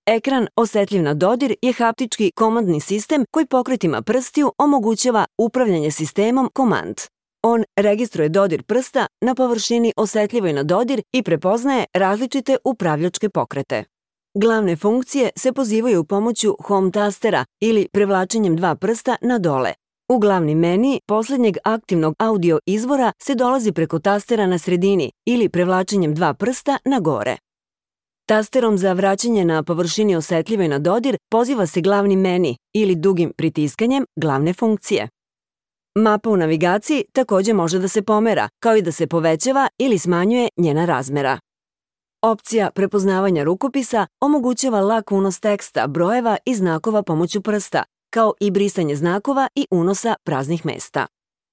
Ekran osetljiv na dodir je haptički komandni sistem koji pokretima prstiju omogućava upravljanje sistemom komand. On registruje dodir prsta na površini osetljivoj na dodir i prepoznaje različite upravljačke pokrete. Glavne funkcije se pozivaju pomoću home tastera ili prevlačenjem dva prsta na dole. U glavni meni poslednjeg aktivnog audio izvora se dolazi preko tastera na sredini ili prevlačenjem dva prsta na gore. Tasterom za vraćanje na površini osetljivoj na dodir poziva se glavni meni ili dugim pritiskanjem glavne funkcije. Mapa u navigaciji takođe može da se pomera, kao i da se povećava ili smanjuje njena razmera. Opcija prepoznavanja rukopisa omogućava lak unos teksta, brojeva i znakova pomoću prsta, kao i brisanje znakova i unosa praznih mesta.